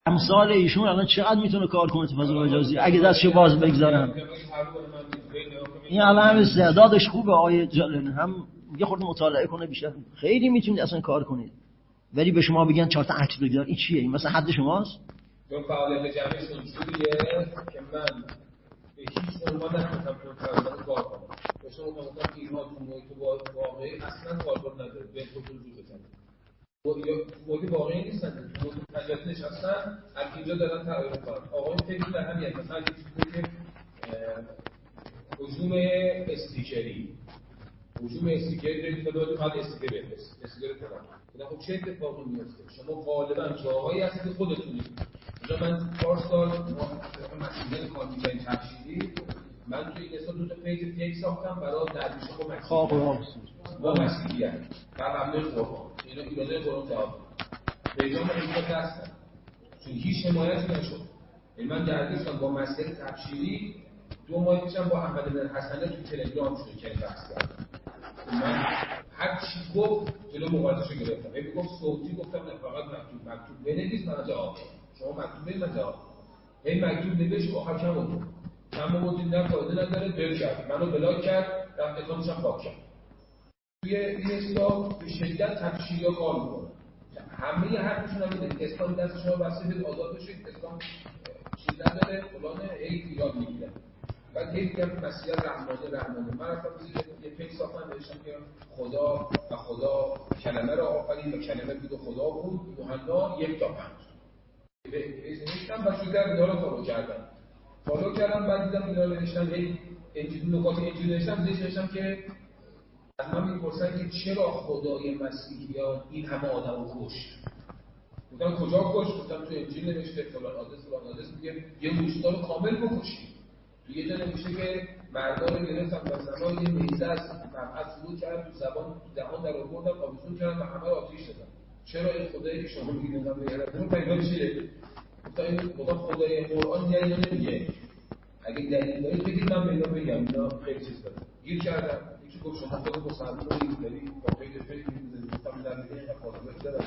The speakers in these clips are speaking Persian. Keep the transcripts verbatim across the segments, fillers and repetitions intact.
امثال ایشون الان چقدر میتونه کار کنه تو فضای مجازی اگه دستشو باز بگذارن. این الان هم استعدادش خوبه آیه جلن هم یه خورده مطالعه کنه بیشتر خیلی میتونید اصلا کار کنید. ولی به شما بگن چهار تا عکس بگذار این چیه؟ این مثلا حد شماست؟ چون فعالیت جمعیش اینجوریه که من به هیچ عنوان نمیتونم تو فعالیت کار کنم. به شما میگم که اینها تو محیط واقعی اصلا کاربرد نداره. به خودتون رو بزنید. محیط واقعی نیستن. محیط مجازی نشستن از اینجا دارن تغییر میکنن. آقای فکر در همین مثلا یه چیزی که هجوم استیکری هجوم استیکری رو دادید بعد استیکر بفرست. استیکر کنم. خب چه اتفاقی میفته؟ شما غالبا جاهایی هستید که خودتونید. مثلا من چهار سال مسئله کاندیدای تبشیری من توی این سال دو تا پیج پیج ساختم برای درویش و مسیحیت با مسیحیت بر مبنای قرآن. اینا ایرادای قرآن جواب پیجام رو اینجا دستم چون هیچ حمایتی نشد. من درویشم با مسئله تبشیری دو ماه پیشم با احمد بن حسنه توی تلگرام شروع کردم بحث کردم. من هر چی گفت جلو مقایسه‌شو گرفتم. هی میگفت صوتی گفتم نه فقط مکتوب مکتوب بنویس من جواب شما مکتوب بدید من جواب هی مکتوب نوشت آخر کم بود کم بود نه فایده نداره بل کرد منو بلاک کرد رفت اکانتش هم پاک کرد. توی این اسلام به شدت تبشیریا کار میکنه. همه حرفشون هم میده اسلام دست شما واسه بده آزاد بشید اسلام چیز نداره فلان ای ایراد میگیره. بعد هی میگم مسیح رحمانه رحمانه من رفتم یه پیج ساختم نوشتم که خدا و خدا کلمه را آفرید و کلمه بود و خدا بود یوحنا یک تا پنج نوشتم و شروع کردم اینا رو فالو کردم فالو کردم بعد دیدم اینا رو نوشتم هی انجیل نکات انجیل نوشتم زیرش نوشتم که از من میپرسن که چرا خدای مسیحیان این همه آدم رو کشت. گفتم کجا کشت؟ گفتم تو انجیل نوشته فلان آدرس فلان آدرس میگه یه روستا رو کامل بکشید. یه جا نمیشه که مردان رو گرفتن و زمان یه میزه از مبعث فرود کردن تو زبان تو دهان در آوردن آویزون کردن و همه رو آتیش دادن. چرا این خدایی که شما میگید نظام بگردن پیدا چیه؟ گفتم این خدا خدای قرآن یعنی نمیگه اگه دلیل دارید بگید من پیدا بگم اینا خیلی چیز داره گیر کردم یکی گفت شما خدا مسلمان رو بگید دارید با پیدا فکر میگید گفتم در میگه این خواهدت دارم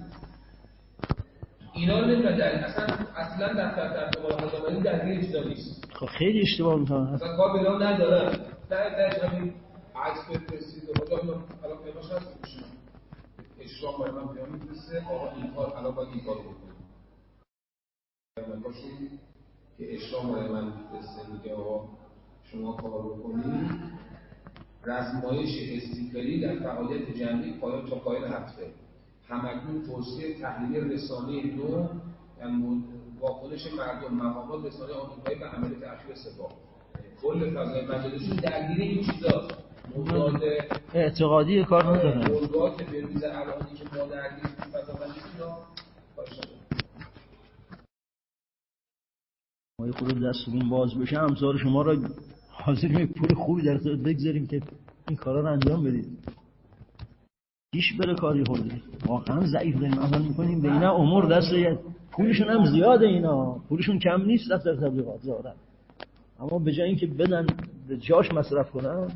اینا رو نمیدن اصلا اصلا در در در مقابل درگیر چیزا نیست. خب خیلی اشتباه میکنن اصلا کار به نام ندارن در درش همین عکس بفرستید و خدا اینو الان پیماش هست میشن اشرام برای من پیام میفرسته آقا این کار الان باید این کار رو بکنیم من باشون که اشرام برای من میفرسته میگه آقا شما کار بکنید رزمایش استیکری در فعالیت جمعی پایان تا پایان هفته همکنون توصیه تحلیل رسانه نو واکنش مردم مقامات رسانه آمریکایی به عملیات اخیر سپاه کل فضای مجازیشون درگیر این چیزا موضوعات اعتقادی کار ندارن موضوعات به روز الانی که ما درگیر فضا مجازیشون باشه ما یه خود دستمون باز بشه امثال شما را حاضریم پول خوبی در اختیار بگذاریم که این کارا رو انجام بدید پیش بره کاری خورده واقعا ضعیف داریم عمل میکنیم به اینا امور دست پولشون هم زیاده اینا پولشون کم نیست دفتر تبلیغات ظاهرا اما به جای اینکه بدن به جاش مصرف کنن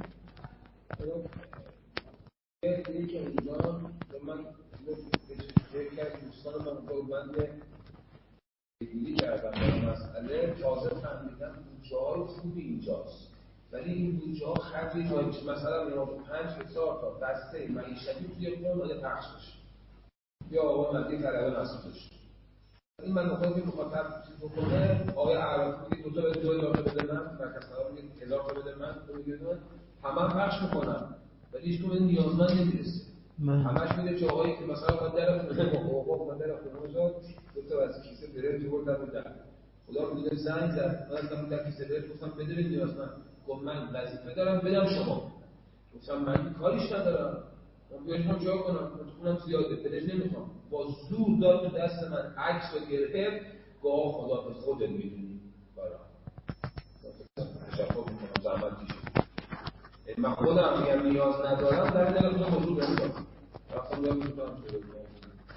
یکی که اونجا من یکی از دوستان من قربنده بگیری کردم به مسئله تازه فهمیدم بودجه‌های خوبی اینجاست ولی این بودجه‌ها خرجی نمیشه مثلا نیاز پنج هزار تا بسته معیشتی توی قوم باید پخش بشه یا آقا مدی طلبه مسئولش این من مخاطب که مخاطب چیز بکنه آقای عراقی میگه دو تا به دو هزار تا بده من مرکز طلبه میگه هزار تا بده من دو میگه من همه هم پخش میکنم ولی هیچ کدوم نیازمند نمیرسه همش میده که آقایی که مثلا من در خونه بابا من در خونه شد دو تا از کیسه برنج بردم و در خدا میگه زنگ زد من اصلا در کیسه برنج گفتم بده به نیازمند گفت من وظیفه دارم بدم شما گفتم من کاریش ندارم من بیاشم جا کنم من خونم زیاده بدش نمیخوام با زور داد تو دست من عکس رو گرفت گاه خدا به خودت میدونی برام تشکر میکنم زحمت کشید من خودم میگم نیاز ندارم در دل خودم موجود نمیدارم رفتم دارم میتونم شروع کنم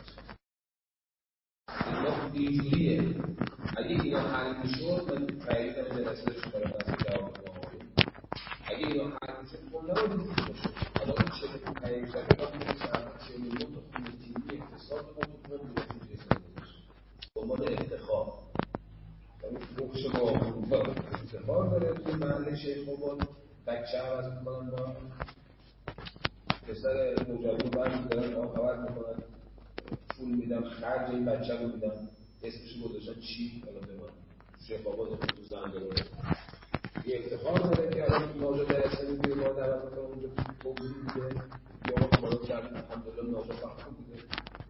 اینجوریه اگه اینا حل میشد من تایید من جلسه شما رو دست جواب بدم اگه اینا حل میشد خب نباید این چیز باشه حالا این چه بکن تایید شده باید میشه چه میلیون تا خونه تیمی اقتصاد ما تو خون بودیم جسد بودیم با مال افتخار پشت با افتخار داره توی محل شیخ آباد بچه عوض میکنن با پسر نوجوان برمی دارن ما خبر میکنن پول میدم خرج این بچه رو میدم اسمشو گذاشتن چی؟ حالا به من شیخ آباد تو زنده یه افتخار داره که الان ناجا درسته میگه ما دعوت میکنم اونجا توضیح میده یا ما خدا کرد الحمدلله ناجا فقط بوده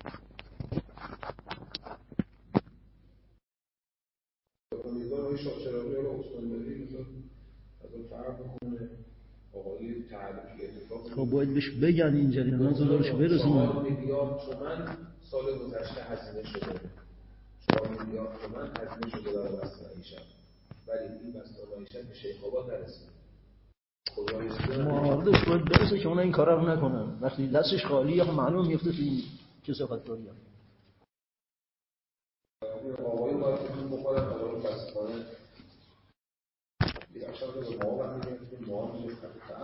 امیدوار های شاچراقی ها رو استانداری مثلا از اون فرق بکنه آقایی تعریفی اتفاق خب باید بهش بگن این جریانات رو دارش برسونه چهار میلیارد تومن سال گذشته هزینه شده چهار میلیارد تومن هزینه شده برای بسته معیشت ولی این بسته معیشت به شیخ آباد نرسید معارضش باید برسه که اونا این کارا رو نکنن وقتی دستش خالیه خب معلوم میفته تو این کثافت‌کاری ها آقای باید بخورن حالا متاسفانه یه اصلا به ما وقتی میگه که ما میگه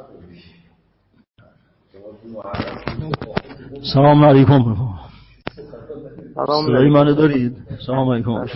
تعبیر سلام علیکم صدای منو دارید؟ سلام علیکم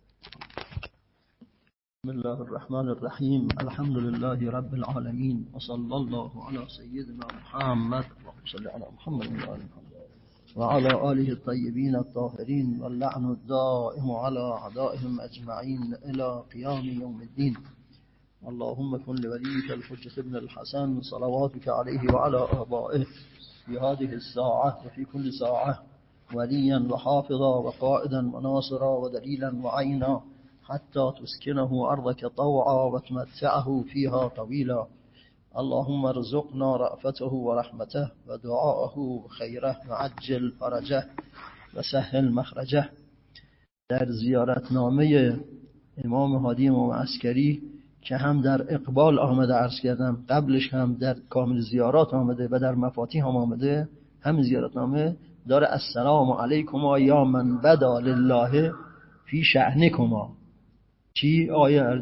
بسم الله الرحمن الرحیم الحمد لله رب العالمین و صلی الله علی سیدنا محمد و صلی علی محمد و علی آله الطیبین الطاهرین واللعن الدائم علی اعدائهم اجمعین الی قیام یوم الدین اللهم كن لوليك الحجة ابن الحسن صلواتك عليه وعلى آبائه في هذه الساعة وفي كل ساعة وليا وحافظا وقائدا وناصرا ودليلا وعينا حتى تسكنه أرضك طوعا وتمتعه فيها طويلا اللهم ارزقنا رأفته ورحمته ودعاءه وخيره وعجل فرجه وسهل مخرجه. در زیارتنامه امام هادی امام عسکری که هم در اقبال آمده عرض کردم قبلش هم در کامل زیارات آمده و در مفاتیح هم آمده هم زیارتنامه داره السلام علیکم یا من بدا لله فی شأنکما چی آیه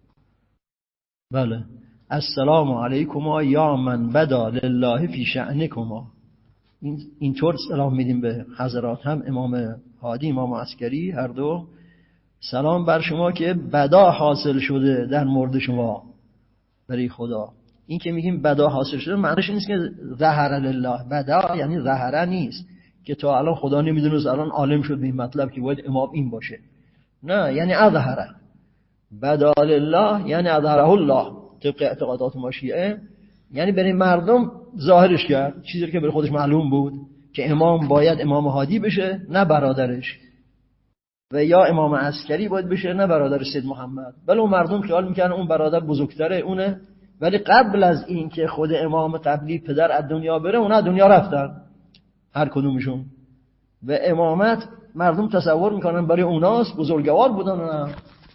بله السلام علیکم یا من بدا لله فی شأنکما این اینطور سلام میدیم به حضرات هم امام هادی امام عسکری هر دو سلام بر شما که بدا حاصل شده در مورد شما برای خدا. این که میگیم بدا حاصل شده معنیش نیست که ظهر لله بدا یعنی ظهر نیست که تا الان خدا نمیدونه الان عالم شد به این مطلب که باید امام این باشه نه یعنی اظهر بدا لله یعنی اظهره الله طبق اعتقادات ما شیعه یعنی برای مردم ظاهرش کرد چیزی که برای خودش معلوم بود که امام باید امام هادی بشه نه برادرش و یا امام عسکری باید بشه نه برادر سید محمد بله اون مردم خیال میکنن اون برادر بزرگتره اونه ولی قبل از این که خود امام قبلی پدر از دنیا بره اونا از دنیا رفتن هر کدومشون و امامت مردم تصور میکنن برای اوناست بزرگوار بودن اونا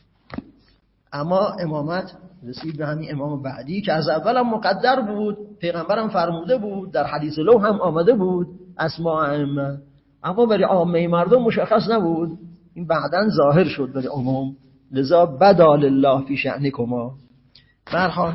اما امامت رسید به همین امام بعدی که از اول هم مقدر بود پیغمبرم فرموده بود در حدیث لو هم آمده بود اسماء ائمه اما برای عامه مردم مشخص نبود این بعداً ظاهر شد برای عموم لذا بدا لله فی شأنکما. به هر حال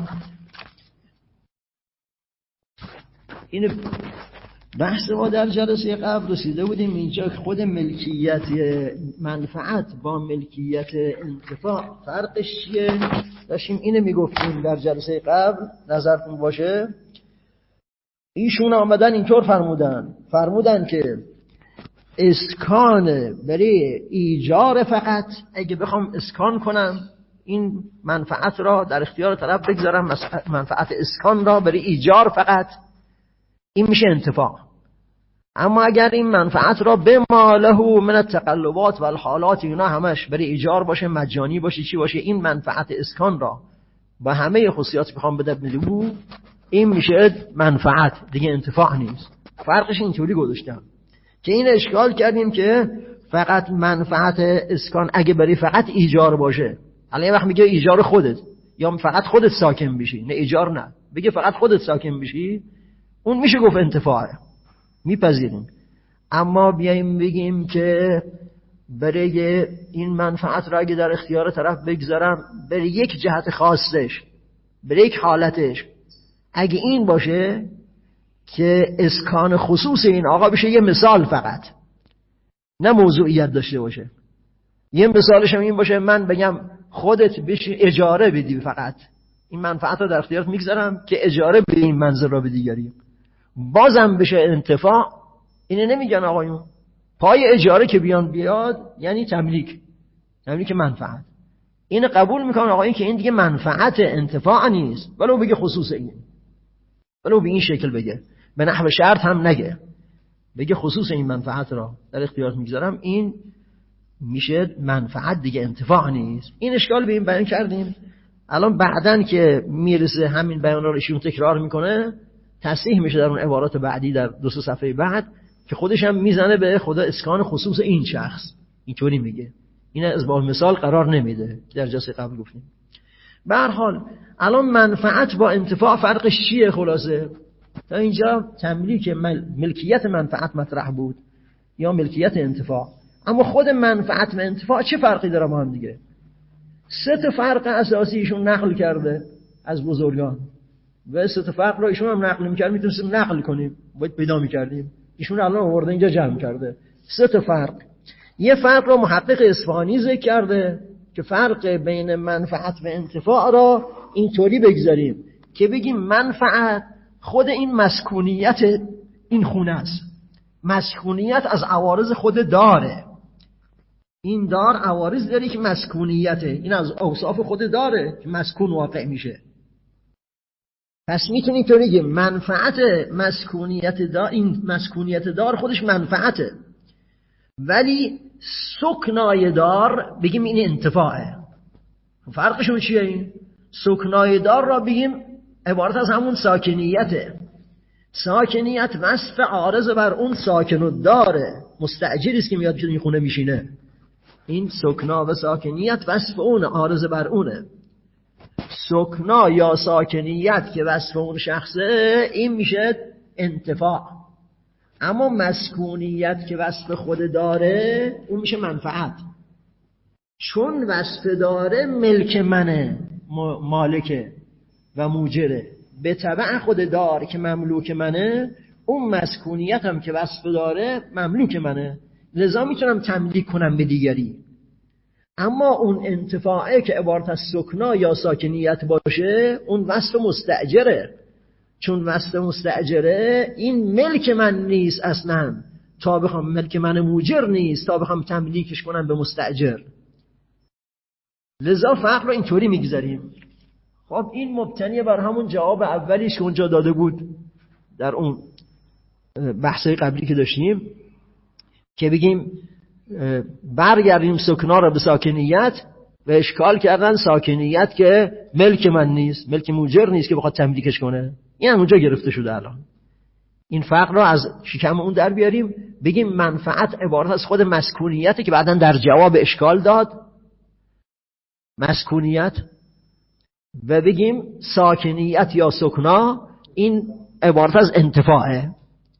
این بحث ما در جلسه قبل رسیده بودیم اینجا خود ملکیت منفعت با ملکیت انتفاع فرقش چیه داشتیم اینو میگفتیم در جلسه قبل نظرتون باشه ایشون آمدن اینطور فرمودن فرمودن که اسکان برای ایجار فقط اگه بخوام اسکان کنم این منفعت را در اختیار طرف بگذارم منفعت اسکان را برای ایجار فقط این میشه انتفاع اما اگر این منفعت را به ماله من التقلبات و الحالات اینا همش برای ایجار باشه مجانی باشه چی باشه این منفعت اسکان را با همه خصوصیات بخوام بده بلو این میشه منفعت دیگه انتفاع نیست فرقش اینطوری گذاشتم که این اشکال کردیم که فقط منفعت اسکان اگه برای فقط ایجار باشه حالا یه وقت میگه ایجار خودت یا فقط خودت ساکن بشی نه ایجار نه بگه فقط خودت ساکن بشی اون میشه گفت انتفاعه میپذیریم اما بیایم بگیم که برای این منفعت را اگه در اختیار طرف بگذارم برای یک جهت خاصش برای یک حالتش اگه این باشه که اسکان خصوص این آقا بشه یه مثال فقط نه موضوعیت داشته باشه یه مثالش هم این باشه من بگم خودت بشی اجاره بدی، فقط این منفعت رو در اختیارت میگذارم که اجاره بدی این منزل را به دیگری، بازم بشه انتفاع. اینه نمیگن آقایون پای اجاره که بیان بیاد یعنی تملیک، تملیک منفعت. این قبول میکنن آقایون که این دیگه منفعت انتفاع نیست، ولو بگه خصوص این، ولو به این شکل بگه، به نحو شرط هم نگه، بگه خصوص این منفعت را در اختیارت میگذارم، این میشه منفعت دیگه، انتفاع نیست. این اشکال به این بیان کردیم. الان بعدن که میرسه همین بیان رو ایشون تکرار میکنه، تصحیح میشه در اون عبارات بعدی در دو سه صفحه بعد که خودش هم میزنه به خدا اسکان خصوص این شخص، اینطوری میگه، این از با مثال قرار نمیده که در جلسه قبل گفتیم. به هر حال الان منفعت با انتفاع فرقش چیه؟ خلاصه تا اینجا تملیک مل... ملکیت منفعت مطرح بود یا ملکیت انتفاع، اما خود منفعت و انتفاع چه فرقی داره با هم دیگه؟ سه تا فرق اساسی ایشون نقل کرده از بزرگان و سه تا فرق رو ایشون هم نقل می‌کرد، میتونستیم نقل کنیم، باید پیدا می‌کردیم، ایشون الان آورده اینجا جمع کرده. سه تا فرق. یه فرق رو محقق اصفهانی ذکر کرده که فرق بین منفعت و انتفاع را اینطوری بگذاریم که بگیم منفعت خود این مسکونیت این خونه است، مسکونیت از عوارض خود داره، این دار عوارض داره که مسکونیته، این از اوصاف خود داره که مسکون واقع میشه. پس میتونیم تو بگیم منفعت مسکونیت دار، این مسکونیت دار خودش منفعته، ولی سکنای دار بگیم این انتفاعه. فرقشون چیه؟ این سکنای دار را بگیم عبارت از همون ساکنیته، ساکنیت وصف عارض بر اون ساکن و داره، مستأجری است که میاد این خونه میشینه، این سکنا و ساکنیت وصف اون عارض بر اونه. سکنا یا ساکنیت که وصف اون شخصه این میشه انتفاع، اما مسکونیت که وصف خود داره اون میشه منفعت. چون وصف داره ملک منه، مالکه و موجره، به تبع خود دار که مملوک منه، اون مسکونیت هم که وصف داره مملوک منه، لذا میتونم تملیک کنم به دیگری. اما اون انتفاعه که عبارت از سکنا یا ساکنیت باشه اون وصف مستأجره، چون وصف مستأجره این ملک من نیست اصلا، تا بخوام ملک من موجر نیست تا بخوام تملیکش کنم به مستأجر، لذا فرق رو اینطوری میگذاریم. خب این مبتنی بر همون جواب اولیش که اونجا داده بود در اون بحثای قبلی که داشتیم، که بگیم برگردیم سکنا رو به ساکنیت و اشکال کردن ساکنیت که ملک من نیست، ملک موجر نیست که بخواد تملیکش کنه، این هم اونجا گرفته شده. الان این فرق رو از شکم اون در بیاریم، بگیم منفعت عبارت از خود مسکونیته که بعداً در جواب اشکال داد مسکونیت، و بگیم ساکنیت یا سکنا این عبارت از انتفاعه.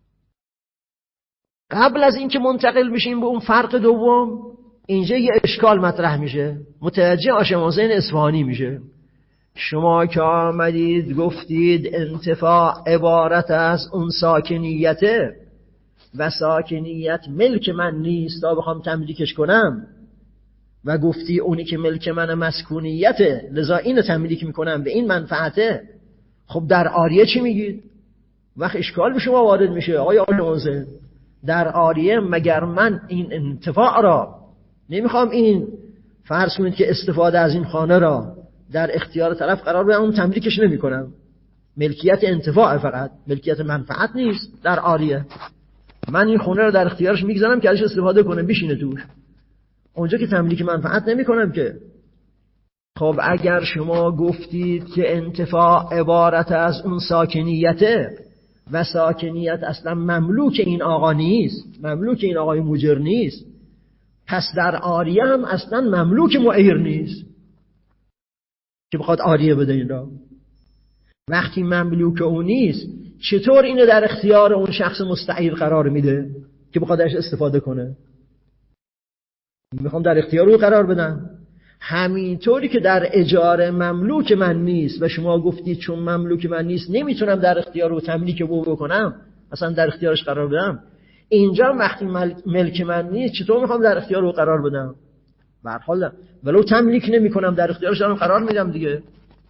قبل از اینکه منتقل بشیم به اون فرق دوم، اینجا یه اشکال مطرح میشه، متوجه آشمازین اصفهانی میشه. شما که آمدید گفتید انتفاع عبارت از اون ساکنیته و ساکنیت ملک من نیست تا بخوام تملیکش کنم، و گفتی اونی که ملک من مسکونیته لذا اینو تملیک میکنم به این منفعته. خب در عاریه چی میگید؟ وقت اشکال به شما وارد میشه آقای آشمازین، در عاریه مگر من این انتفاع را نمیخوام، این فرض کنید که استفاده از این خانه را در اختیار طرف قرار بدم، اون تملیکش نمی کنم، ملکیت انتفاع فقط، ملکیت منفعت نیست. در عاریه من این خونه را در اختیارش میگذارم که ازش استفاده کنه بشینه توش، اونجا که تملیک منفعت نمی کنم که. خب اگر شما گفتید که انتفاع عبارت از اون ساکنیته و ساکنیت اصلا مملوک این آقا نیست، مملوک این آقای موجر نیست، پس در عاریه هم اصلا مملوک معیر نیست که بخواد عاریه بده این را. وقتی مملوک اون نیست چطور اینو در اختیار اون شخص مستعیر قرار میده که بخواد ازش استفاده کنه؟ میخوام در اختیار او قرار بدم. همینطوری که در اجاره مملوک من نیست و شما گفتید چون مملوک من نیست نمیتونم در اختیار او تملیک او بکنم، اصلا در اختیارش قرار بدم، اینجا وقتی ملک من نیست چطور میخوام در اختیار او قرار بدم؟ به هر حال ولو تملیک نمی‌کنم در اختیارش دارم قرار میدم دیگه.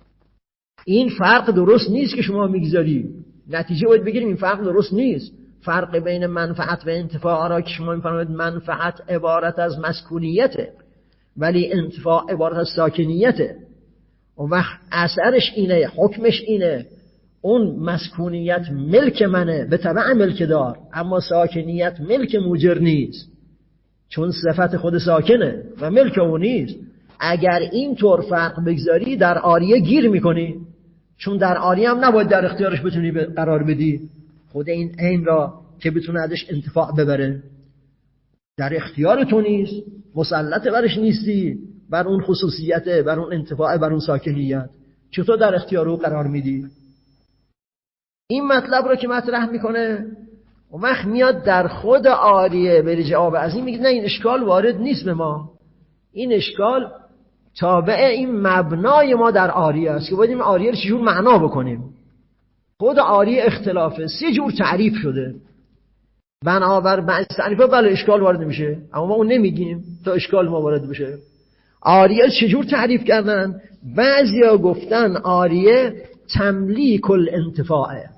این فرق درست نیست که شما میگذاری. نتیجه باید بگیریم این فرق درست نیست. فرق بین منفعت و انتفاع را که شما می‌فرمایید منفعت عبارت از مسکونیته ولی انتفاع عبارت از ساکنیته. اون وقت اثرش اینه، حکمش اینه، اون مسکونیت ملک منه به تبع ملک دار، اما ساکنیت ملک موجر نیست چون صفت خود ساکنه و ملک اون نیست. اگر این طور فرق بگذاری در عاریه گیر میکنی، چون در عاریه هم نباید در اختیارش بتونی قرار بدی خود این عین را که بتونه ازش انتفاع ببره. در اختیار تو نیست، مسلط برش نیستی، بر اون خصوصیته، بر اون انتفاع، بر اون ساکنیت، چطور در اختیار او قرار میدی؟ این مطلب رو که مطرح میکنه اون وقت میاد در خود عاریه به جواب از این میگه نه این اشکال وارد نیست به ما، این اشکال تابع این مبنای ما در عاریه است که باید این عاریه رو چجور معنا بکنیم. خود عاریه اختلافه، سه جور تعریف شده، بنابر بعض تعریفا بله اشکال وارد میشه، اما ما اون نمیگیم تا اشکال ما وارد بشه. عاریه چجور تعریف کردن؟ بعضیا گفتن عاریه تملیک الانتفاعه،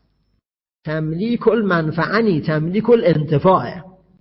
تملیک المنفعنی، تملیک الانتفاعه.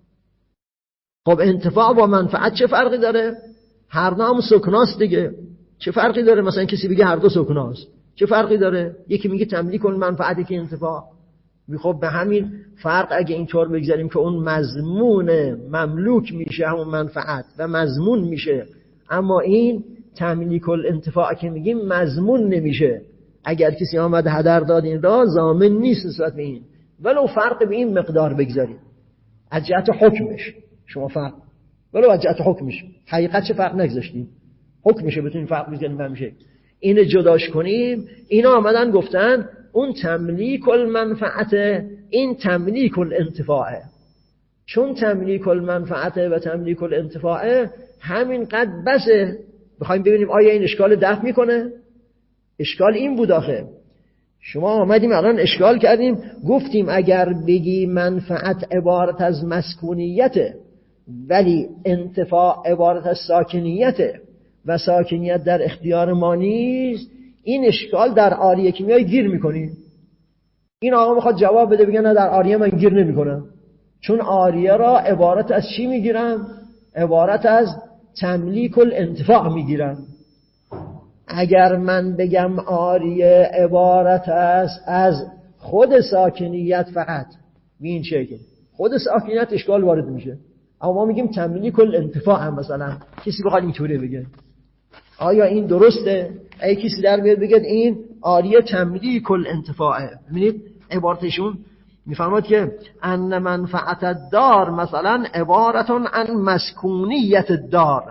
خب انتفاع با منفعت چه فرقی داره؟ هر دو هم سکناست دیگه، چه فرقی داره؟ مثلا کسی بگه هر دو سکناست، چه فرقی داره؟ یکی میگه تملیک المنفعت، یکی انتفاع. خب به همین فرق اگه اینطور بگذاریم که اون مضمون مملوک میشه همون منفعت و مضمون میشه، اما این تملیک الانتفاع که میگیم مضمون نمیشه. اگر کسی آمد هدر داد این را ضامن نیست نسبت به این، ولو فرق به این مقدار بگذاریم از جهت حکمش. شما فرق ولو از جهت حکمش، حقیقت چه فرق نگذاشتیم، حکمشه بتونیم فرق بگذاریم بهمیشه. اینو جداش کنیم. اینا آمدن گفتن اون تملیک المنفعت، این تملیک الانتفاعه. چون تملیک المنفعت و تملیک الانتفاعه همین قد بسه. بخوایم ببینیم آیا این اشکال دفع میکنه؟ اشکال این بود آخه شما آمدیم الان اشکال کردیم گفتیم اگر بگی منفعت عبارت از مسکونیته ولی انتفاع عبارت از ساکنیته و ساکنیت در اختیار ما نیست، این اشکال در عاریه که میای گیر میکنی. این آقا میخواد جواب بده، بگه نه در عاریه من گیر نمیکنم، چون عاریه را عبارت از چی میگیرم؟ عبارت از تملیک الانتفاع میگیرم. اگر من بگم عاریه عبارت است از خود ساکنیت فقط، به این شکل خود ساکنیت اشکال وارد میشه، اما ما میگیم تملیک الانتفاع هم. مثلا کسی بخواد اینطوری بگه آیا این درسته؟ اگه کسی در بیاد بگه این عاریه تملیک الانتفاعه، ببینید عبارتشون میفرماد که ان منفعت الدار مثلا عبارت عن مسکونیت الدار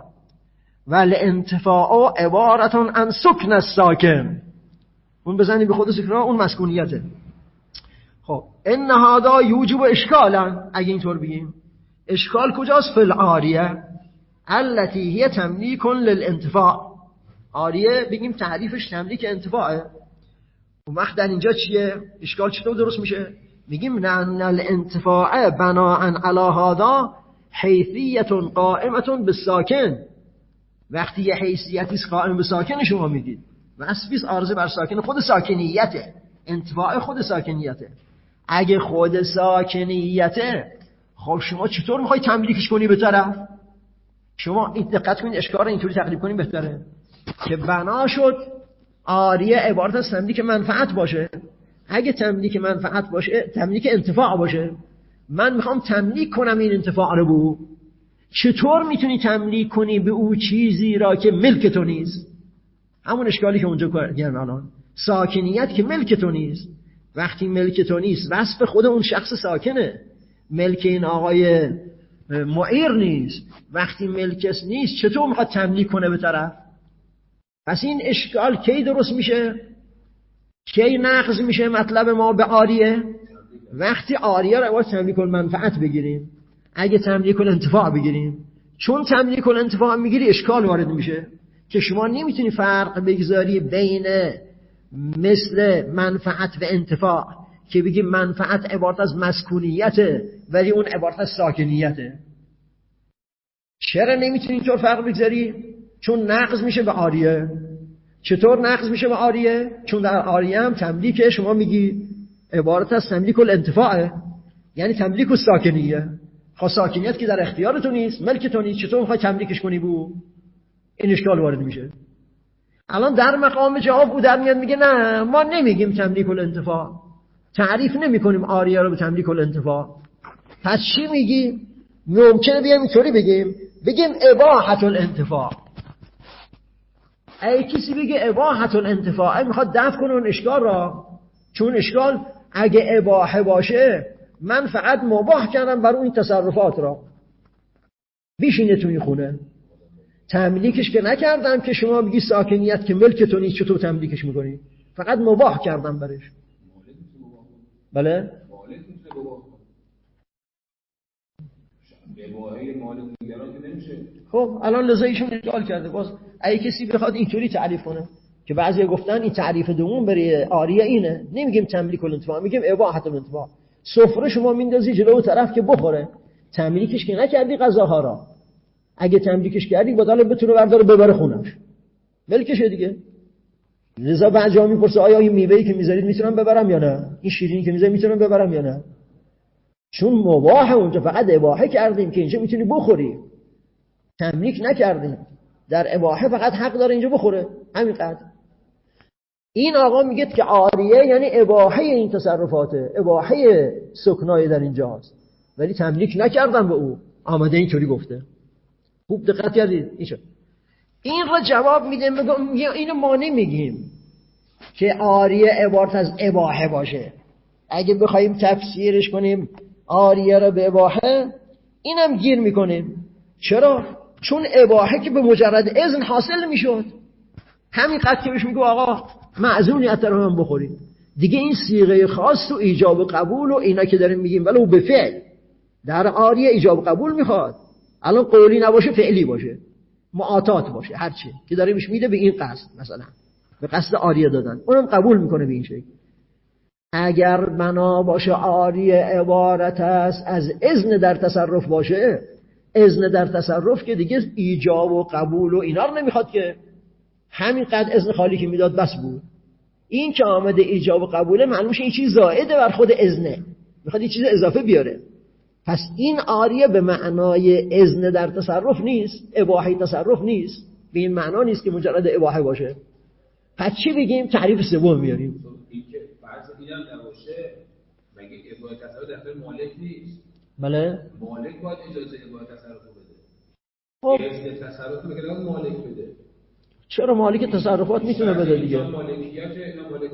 والانتفاع عبارت عن سکن الساکن. اون بزنی به خود سکن اون مسکونیته. خب ان هذا یوجب اشکالا، اگه اینطور بگیم اشکال کجاست؟ فی العاریه التي هي تملیک للانتفاع. عاریه بگیم تعریفش تملیک انتفاعه. اون وقت در اینجا چیه؟ اشکال چطور درست میشه؟ میگیم ان الانتفاع بناء علی هذا حیثیت قائمه بالساکن. وقتی یه حیثیتی قائم به ساکن شما میگید و اسبیس عارضه بر ساکن، خود ساکنیته، انتفاع خود ساکنیته. اگه خود ساکنیته خب شما چطور میخوای تملیکش کنی به طرف؟ شما این دقت کنید اشکال رو اینطوری تقریب کنیم بهتره که بنا شد عاریه عبارت از تملیک منفعت باشه. اگه تملیک منفعت باشه، تملیک انتفاع باشه، من میخوام تملیک کنم این انتفاع رو به او. چطور میتونی تملیک کنی به او چیزی را که ملک تو نیست؟ همون اشکالی که اونجا کردیم الان. ساکنیت که ملک تو نیست، وقتی ملک تو نیست وصف خود اون شخص ساکنه، ملک این آقای معیر نیست. وقتی ملکش نیست چطور میخواد تملیک کنه به طرف؟ پس این اشکال کی درست میشه؟ کی نقض میشه مطلب ما به عاریه؟ وقتی عاریه را باید تملیک المنفعت بگیریم. اگه تملیک الانتفاع بگیریم، چون تملیک الانتفاع میگیری اشکال وارد میشه که شما نمیتونی فرق بگذاری بین مثل منفعت و انتفاع که بگی منفعت عبارت از مسکونیته ولی اون عبارت از ساکنیته. چرا نمیتونی اینطور فرق بگذاری؟ چون نقض میشه به عاریه. چطور نقض میشه به عاریه؟ چون در عاریه هم تملیک شما میگی عبارت از تملیک الانتفاعه، یعنی تملیک الساکنیه. خب ساکنیت که در اختیار تو نیست، ملک تو نیست، چطور میخوای تملیکش کنی بو؟ این اشکال وارد میشه. الان در مقام جواب او در میاد میگه نه ما نمیگیم تملیک الانتفاع، تعریف نمیکنیم عاریه رو به تملیک الانتفاع. پس چی میگی؟ ممکنه بیایم اینطوری بگیم بگیم اباحة الانتفاع. ای کسی بگه اباحة الانتفاع میخواد دفع کنه اون اشکال را، چون اشکال اگه اباحه باشه من فقط مباح کردم بر اون تصرفات را، بیشینه تو این خونه تملیکش که نکردم که شما بگی ساکنیت که ملک تو نیست چطور تملیکش میکنی؟ فقط مباح کردم برش. بله؟ خب الان لذا ایشون اشکال کرده. باز اگه کسی بخواد اینطوری تعریف کنه که بعضی گفتن این تعریف دوم برای عاریه اینه، نمیگیم تملیک الانتفاع، میگیم اباحة الانتفاع. سفره شما میندازی جلو طرف که بخوره، تملیکش که نکردی غذاها را، اگه تملیکش کردی بدل بتونه برداره ببره خونش، ملکشه دیگه. لذا بعضیا میپرسه آیا این میوه‌ای که میذارید میتونم ببرم یا نه؟ این شیرینی که میذارید میتونم ببرم یا نه؟ چون مباح اونجا فقط اباحه کردیم که اینجا میتونی بخوری، تملیک نکردیم. در اباحه فقط حق داره اینجا بخوره، همینقدر. این آقا میگه که عاریه یعنی اباحه این تصرفاته، اباحه سکنای در اینجاست، ولی تملیک نکردم به او، آمده اینطوری گفته. خوب دقت کردید اینجا. این را جواب میده میگه اینو ما نمیگیم که عاریه عبارت از اباحه باشه. اگه بخوایم تفسیرش کنیم عاریه را به اباحه، اینم گیر میکنیم. چرا؟ چون اباحه که به مجرد اذن حاصل میشد، همین قد که بهش میگه آقا معزونی اتر هم بخوریم دیگه، این صیغه خاص و ایجاب و قبول و اینا که داریم میگیم ولو به فعل. در عاریه ایجاب و قبول میخواد، الان قولی نباشه فعلی باشه، معاطات باشه، هرچی که داره بهش میده به این قصد، مثلا به قصد عاریه دادن، اونم قبول میکنه به این شکل. اگر بنا باشه عاریه عبارت است از اذن در تصرف باشه، اذن در تصرف که دیگه ایجاب و قبول و اینا رو نمیخواد که، همین قد اذن خالی که میداد بس بود. این که آمده ایجاب و قبوله معلومه این چیز زائده بر خود اذنه، میخواد یه چیز اضافه بیاره. پس این عاریه به معنای اذن در تصرف نیست، اباحه تصرف نیست، به این معنا نیست که مجرد اباحه باشه. پس چی بگیم؟ تعریف سوم میاریم. این که فرض اینم نباشه، مگه اباحه تصرف دفتر مالک نیست؟ بله، مالک باید اجازه اباحه تصرف بده. خب اذن تصرف میگه لازم مالک بده. چرا مالک تصرفات میتونه بده دیگه؟ مالکیت اینا مالک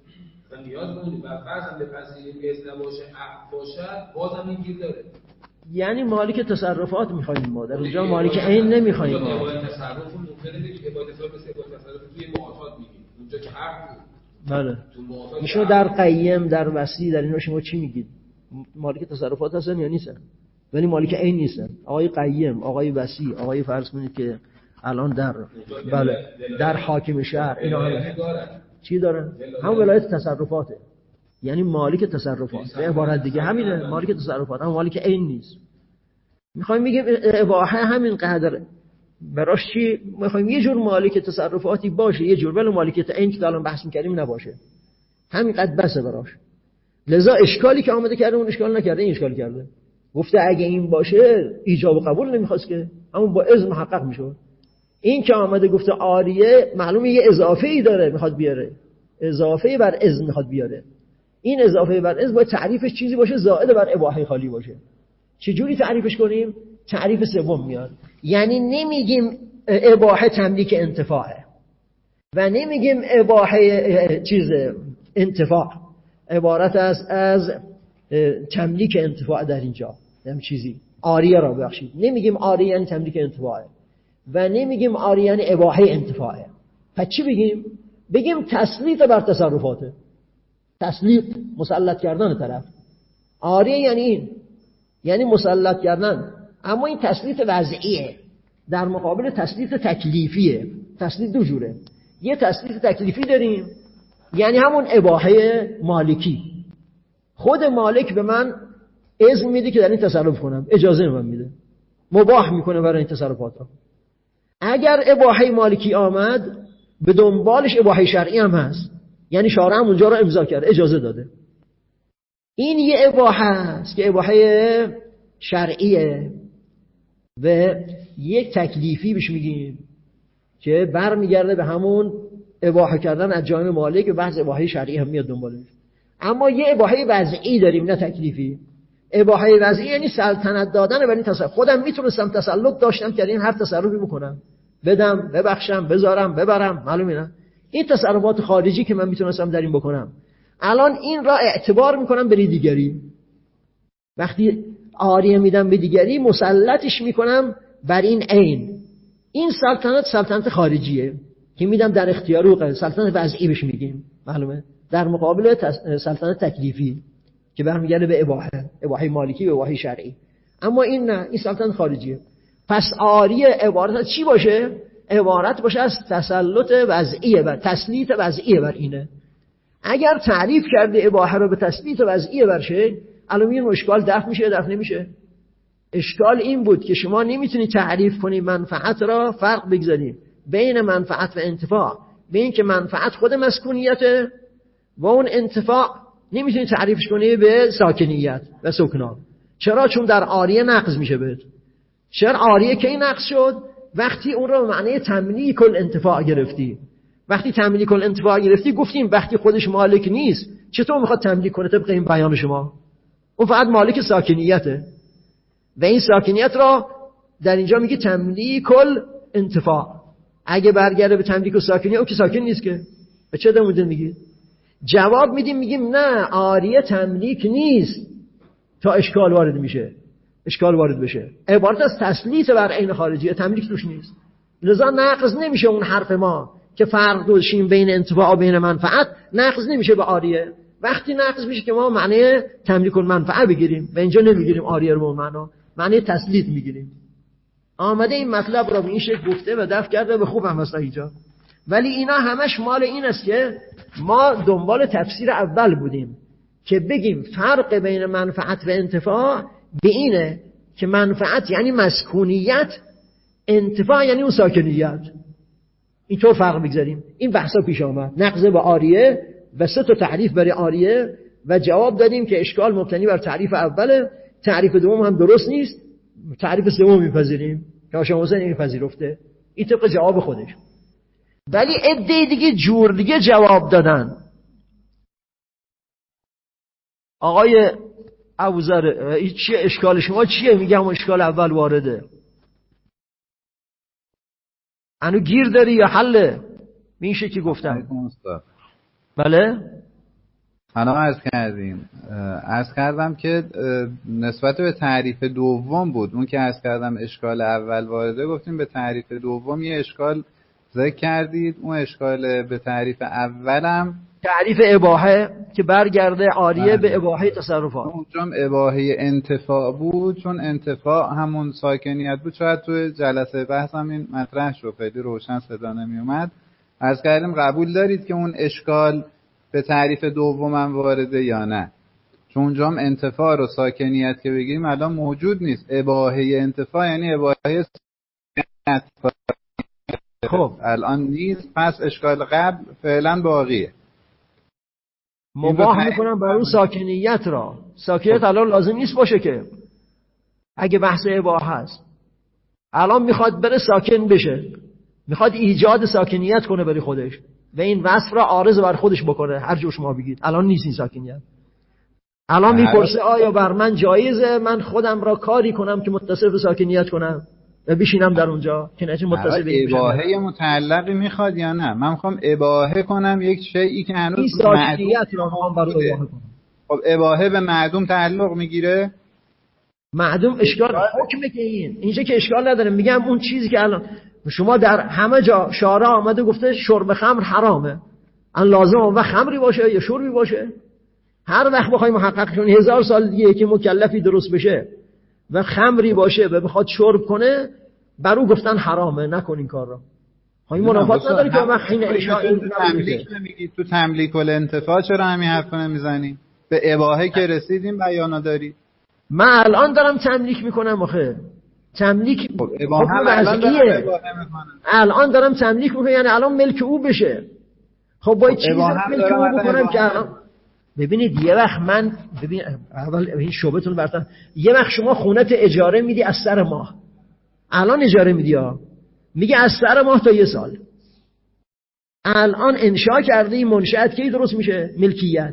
و نیاز به اون بر فرض هم بپذیریم که اذن نباشه عقد باشد، بازم این گیر داره. یعنی مالک تصرفات میخوایم ما، در اونجا مالک عین نمیخوایم ما. اباحه تصرف ممکنه بگیم اباحه تصرف مثل اباحه تصرف توی معاطات میگیم، اونجا که عقد بود. بله. میشه در قیم، در وصی، در اینا شما چی میگید؟ مالک تصرفات هستن یا نیستن؟ ولی مالک عین نیستن. آقای قیم، آقای وصی، آقای فرض کنید که الان در بله در حاکم شهر اینا هم چی دارن؟ هم ولایت تصرفاته، یعنی مالک تصرفات. به عبارت دیگه همینه، مالک تصرفات، هم مالک عین نیست. میخوایم بگیم اباحه همین قدر براش چی؟ میخوایم یه جور مالک تصرفاتی باشه، یه جور، ولی مالکیت عین که الان بحث می‌کردیم نباشه، همین قد بسه براش. لذا اشکالی که آمده کرده اون اشکال نکرده، این اشکال کرده. گفته اگه این باشه ایجاب و قبول نمیخواست که، همون با اذن محقق میشد. این که آمده گفته عاریه، معلومه یه اضافه ای داره میخواد بیاره، اضافه بر اذن میخواد بیاره. این اضافه بر اذن باید تعریفش چیزی باشه زائد بر اباحه خالی باشه. چه جوری تعریفش کنیم؟ تعریف سوم میاد. یعنی نمیگیم اباحه تملیک انتفاعه و نمیگیم اباحه چیز انتفاع، عبارت است از تملیک انتفاع در اینجا، هم چیزی عاریه را بخشید. نمیگیم عاریه یعنی تملیک انتفاعه و نمیگیم عاریه یعنی اباحه انتفاعه. پس چی بگیم؟ بگیم تسلیط بر تصرفاته، تسلیط، مسلط کردن طرف. عاریه یعنی این، یعنی مسلط کردن، اما این تسلیط وضعیه در مقابل تسلیط تکلیفیه. تسلیط دو جوره، یه تسلیط تکلیفی داریم یعنی همون اباحه مالکی، خود مالک به من اذن میده که در این تصرف کنم، اجازه من میده. مباح میکنه برای این تصرفات را. اگر اباحه مالکی آمد به دنبالش اباحه شرعی هم هست، یعنی شارع هم اونجا رو امضا کرده، اجازه داده. این یه اباحه است که اباحه شرعیه و یک تکلیفی بهش میگیم که برمیگرده به همون اباحه کردن از جانب مالک و بحث اباحه شرعی هم میاد دنبالش. اما یه اباحه وضعی داریم نه تکلیفی. اباحه وضعی یعنی سلطنت دادن بر این تصرف. خودم میتونستم تسلط داشتم که این هر تصرفی بکنم، بدم، ببخشم، بذارم، ببرم، معلومه نه؟ این تصرفات خارجی که من میتونستم در این بکنم، الان این را اعتبار میکنم بری دیگری. وقتی عاریه میدم به دیگری مسلطش میکنم بر این عین. این سلطنت سلطنت خارجیه که میدم در اختیار او، سلطنت وضعی بهش میگیم، معلومه؟ در مقابل سلطنت تکلیفی که برمیگرده به اباحه، اباحه مالکی و اباحه شرعی. اما این نه، این سلطنت خارجیه. پس عاریه عبارت از چی باشه؟ عبارت باشه از تسلط وضعی بر تسلیط وضعی بر اینه. اگر تعریف کرده اباحه رو به تسلیط وضعی برشه، الان این اشکال دفع میشه یا دفع نمیشه؟ اشکال این بود که شما نمیتونی تعریف کنی منفعت را، فرق بگذاریم بین منفعت و انتفاع، بین که منفعت خود مسکونیته و اون انتفاع نمیتونی تعریفش کنی به ساکنیت و سکنا. چرا؟ چون در عاریه نقض میشه بهت. چرا عاریه کی نقض شد؟ وقتی اون رو به معنی تملیک الانتفاع گرفتی. وقتی تملیک الانتفاع گرفتی گفتیم وقتی خودش مالک نیست چطور میخواد تملیک کنه؟ طبق این بیان شما اون فقط مالک ساکنیته و این ساکنیت را در اینجا میگه تملیک الانتفاع. اگه برگرده به تملیک الساکنیت، او که ساکن نیست که، به چه دلیل میگید؟ جواب میدیم میگیم نه، عاریه تملیک نیست تا اشکال وارد میشه، اشکال وارد بشه. عبارت از تسلیط بر عین خارجیه، تملیک توش نیست. لذا نقض نمیشه اون حرف ما که فرق داشتیم بین انتفاع و بین منفعت، نقض نمیشه به عاریه. وقتی نقض میشه که ما معنی تملیک المنفعه بگیریم و اینجا نمیگیریم عاریه رو به اون معنا، معنی تسلیط میگیریم. آمده این مطلب رو به این شکل گفته و دفع کرده، به خوب هم هست اینجا. ولی اینا همش مال این است که ما دنبال تفسیر اول بودیم که بگیم فرق بین منفعت و انتفاع به اینه که منفعت یعنی مسکونیت، انتفاع یعنی اون ساکنیت. اینطور فرق بگذاریم. این بحثا پیش آمد، نقض با عاریه و سه تا تعریف برای عاریه و جواب دادیم که اشکال مبتنی بر تعریف اوله، تعریف دوم هم درست نیست، تعریف سوم میپذیریم که شما حسین میپذیرفته. این طبق جواب خودش. ولی عده دیگه جور دیگه جواب دادن. آقای ابوذر این چیه اشکال شما چیه؟ میگم اشکال اول وارده. انو گیر داری یا حله؟ میشه که گفتم. بله؟ حالا عرض کردیم عرض کردم که نسبت به تعریف دوم بود. اون که عرض کردم اشکال اول وارده، گفتیم به تعریف دوم یه اشکال ذکر کردید. اون اشکال به تعریف اولم تعریف اباحه که برگرده عاریه به اباحه تصرفات. اونجا اباحه انتفاع بود، چون انتفاع همون ساکنیت بود. شاید تو جلسه بحث هم این مطرح شد، خیلی روشن صدا نمی اومد. عرض کردیم قبول دارید که اون اشکال به تعریف دوم هم وارده یا نه؟ چون اونجا هم انتفاع رو ساکنیت که بگیریم الان موجود نیست. اباحه انتفاع یعنی اباحه خب الان نیست، پس اشکال قبل فعلا باقیه. مباح میکنم برای اون ساکنیت را. ساکنیت الان لازم نیست باشه که، اگه بحث اباحه هست الان میخواد بره ساکن بشه، میخواد ایجاد ساکنیت کنه برای خودش و این وصف را عارض بر خودش بکنه، هر جو شما بگید. الان نیست این ساکنیت. الان میپرسه آیا بر من جایزه من خودم را کاری کنم که متصف به ساکنیت کنم و بشینم در اونجا که نچه متصف به اباحه متعلقی میخواد یا نه؟ من میخوام اباحه کنم یک شیئی که هنوز این ساکنیت را میخوام برای اباحه کنم. خب اباحه به معدوم تعلق میگیره؟ معدوم اشکال حکمه که این اینجا که اشکال نداره. میگم اون چیزی که الان شما در همه جا شارع آمده گفته شرب خمر حرامه، الان لازم اون وقت خمری باشه یا شربی باشه؟ هر وقت بخوایم محقق کنیم هزار سال دیگه که مکلفی درست بشه و خمری باشه و بخواد شرب کنه، برو گفتن حرامه، نکن این کار رو. خواهی منافات نداره که وقت این اشیاء این تملیک نمیگید. تو تملیک الانتفاع چرا همین حرف نمیزنی؟ به اباحه که رسیدیم بیانا داری. من الان دارم تملیک میکنم. آخه تملیک خب اباحه وضعیه. الان دارم تملیک میکنم، یعنی الان ملک او بشه. خب با چیزی ملک او بکنم که الان ببینید یه وقت من ببین اول این شعبتون برتن، یه وقت شما خونت اجاره میدی از سر ماه، الان اجاره میدی ها، میگه از سر ماه تا یه سال. الان انشاء کرده این منشأت کی درست میشه؟ ملکیت.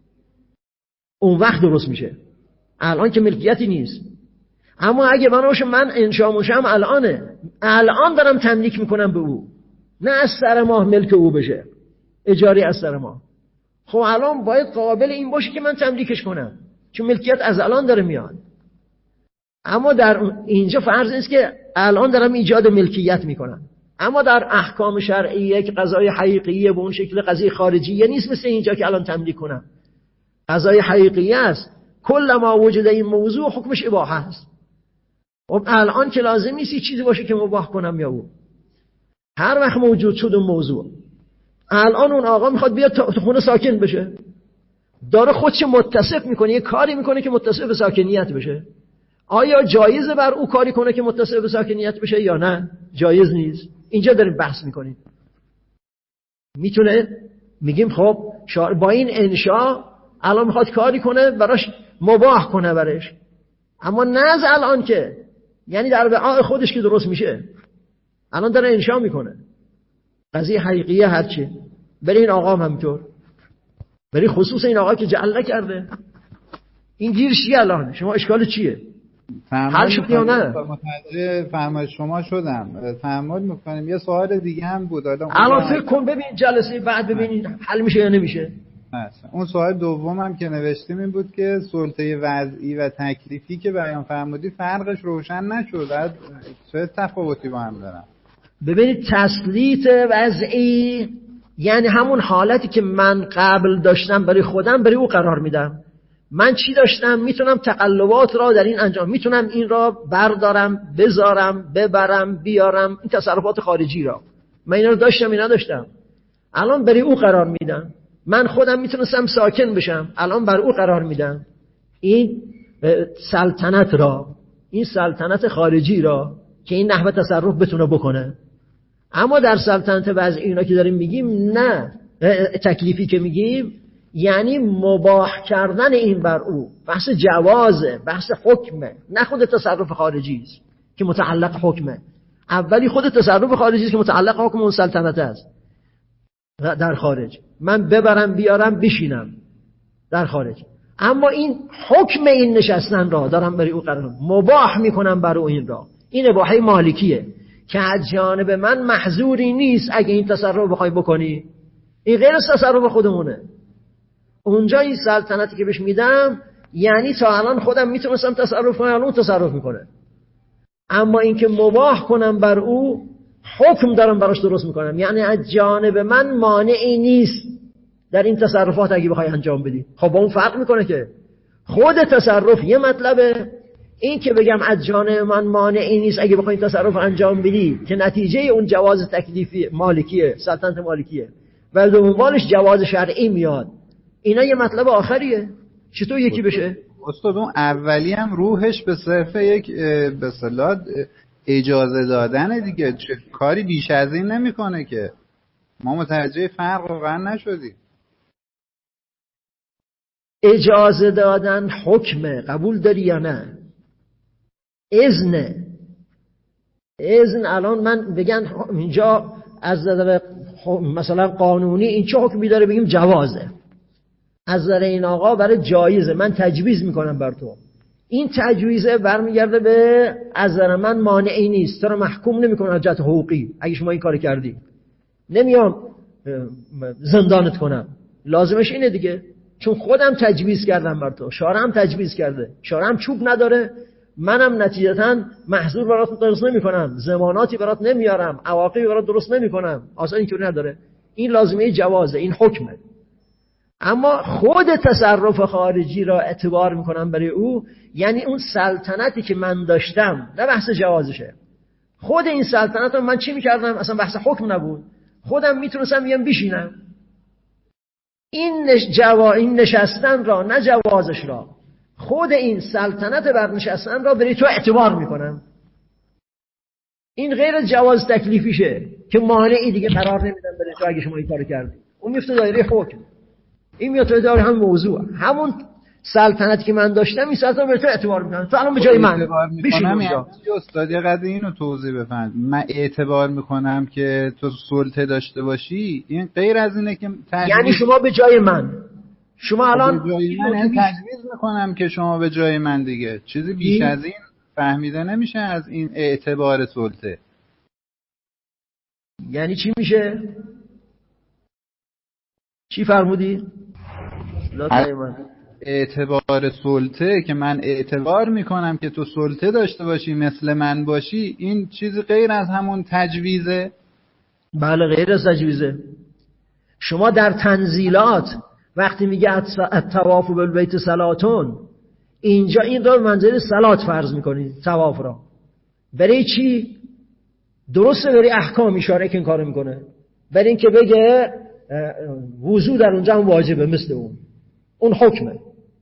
اون وقت درست میشه، الان که ملکیتی نیست. اما اگه بناشه من انشاء منشأم الانه، الان دارم تملیک میکنم به او، نه از سر ماه ملک او بشه، اجاره از سر ماه. خب الان باید قابل این باشه که من تملیکش کنم، چون ملکیت از الان داره میاد. اما در اینجا فرض نیست که الان دارم ایجاد ملکیت میکنم. اما در احکام شرعیه که قضای حقیقیه به اون شکل قضیه خارجیه نیست، مثل اینجا که الان تملیک کنم. قضای حقیقیه است، کل ما وجود این موضوع حکمش اباحه است. خب الان که لازم نیست چیزی باشه که مباح کنم یا او، هر وقت موجود شد اون موضوع. الان اون آقا میخواد بیاد تو خونه ساکن بشه، داره خودش متصف میکنه، یه کاری میکنه که متصف به ساکنیت بشه. آیا جایزه بر او کاری کنه که متصف به ساکنیت بشه یا نه؟ جایز نیست. اینجا داریم بحث میکنیم. میتونه میگیم خب با این انشاء الان میخواد کاری کنه براش مباح کنه برش، اما نه از الان که، یعنی در وعاء خودش که درست میشه الان داره انشاء میکنه. قضیه حقیقیه هرچی برای این آقا هم همینطور، برای خصوص این آقا که جعل نکرده. این گیر چیه الان؟ شما اشکال چیه؟ حل شد یا نه؟ متوجه فرمایش شما شدم، تحمل میکنیم. یه سوال دیگه هم بود الان فکر کن ببین جلسه بعد ببینید حل میشه یا نمیشه. اون سوال دومم که نوشتیم این بود که سلطه وضعی و تکلیفی که بیان فرمودی فرقش روشن نشد، چه تفاوتی با هم دارن؟ ببینید تسلیط وضعی یعنی همون حالتی که من قبل داشتم برای خودم برای او قرار میدم. من چی داشتم؟ میتونم تقلبات را در این انجام، میتونم این را بردارم بذارم ببرم بیارم، این تصرفات خارجی را من اینا رو داشتم اینا داشتم، الان برای او قرار میدم. من خودم میتونستم ساکن بشم، الان بر او قرار میدم. این سلطنت را، این سلطنت خارجی را که این نحوه تصرف بتونه بکنه. اما در سلطنت وضعی اینا که داریم میگیم نه، تکلیفی که میگیم یعنی مباح کردن این بر او، بحث جوازه، بحث حکمه، نه خود تصرف خارجی است که متعلق حکمه. اولی خود تصرف خارجی است که متعلق حکم اون سلطنت است در خارج، من ببرم بیارم بشینم در خارج. اما این حکم این نشستن را دارم برای او قرار مباح میکنم برای او. این را این اباحه مالکیه که از جانب من محظوری نیست اگه این تصرف بخوای بکنی، این غیر از تصرف خودمونه. اونجا این سلطنتی که بهش میدم یعنی تا الان خودم میتونستم تصرف کنم، الان تصرف میکنه. اما اینکه مباح کنم بر او، حکم دارم براش درست میکنم، یعنی از جانب من مانعی نیست در این تصرفات اگه بخوای انجام بدی. خب با اون فرق میکنه که خود تصرف یه مطلبه، این که بگم از جانب من مانعی نیست اگه بخوای تصرف انجام بدی که نتیجه اون جواز تکلیفی مالکیه، سلطنت مالکیه، و دنبالش جواز شرعی میاد، اینا یه مطلب آخریه. چطور یکی بشه؟ استاد اون اولی هم روحش به صرف یک به اصطلاح اجازه دادن دیگه، چه کاری بیش از این نمیکنه که. ما متوجه فرق واقعا نشدیم. اجازه دادن حکمه، قبول داری یا نه؟ اذن اذن الان من بگن اینجا از نظر مثلا قانونی این چه حکمی داره، بگیم جوازه. از نظر این آقا برای جایزه، من تجویز میکنم بر تو. این تجویزه برمیگرده به از نظر من مانعی نیست، تو رو محکوم نمیکنه از جهت حقوقی. اگه شما این کار کردی نمیام زندانت کنم، لازمش اینه دیگه، چون خودم تجویز کردم بر تو، شارع هم تجویز کرده، شارع هم چوب نداره، منم نتیجتاً محظور برات درست نمیکنم، ضماناتی برات نمیارم، عواقبی برات درست نمیکنم. اصلا اینطوری نداره. این لازمه جوازه، این حکمه. اما خود تصرف خارجی را اعتبار میکنم برای او، یعنی اون سلطنتی که من داشتم، نه بحث جوازشه، خود این سلطنت رو من چی میکردم؟ اصلا بحث حکم نبود، خودم میتونستم بیام بشینم. این نش... جوا... این نشستن را، نه جوازش را، خود این سلطنت برنشستن را برای تو اعتبار میکنم. این غیر از جواز تکلیفیشه که مانعی دیگه قرار نمیدن برای تو اگه شما این کارو کردی. اون میفته دایره حکم. این میفته دایره هم موضوع. همون سلطنتی که من داشتم این سلطنت به تو اعتبار میکنم. تو الان به جای من بشین اونجا. استاد یه قضیه اینو توضیح بفهم. من اعتبار میکنم که تو سلطه داشته باشی. این غیر از اینه که تجویز... یعنی شما به جای من. شما الان به جای من یعنی تجویز میکنم که شما به جای من دیگه. چیزی بیش از این فهمیده نمیشه از این اعتبار سلطه. یعنی چی میشه؟ چی فرمودی؟ اعتبار سلطه که من اعتبار میکنم که تو سلطه داشته باشی مثل من باشی، این چیزی غیر از همون تجویزه؟ بله غیر از تجویزه. شما در تنزیلات وقتی میگه الطواف بالبیت صلاتون، اینجا این رو منزل صلات فرض میکنید طواف را. برای چی؟ درسته برای احکام اشاره که این کارو میکنه، برای این که بگه وضو در اونجا هم واجبه مثل اون. اون حکمه.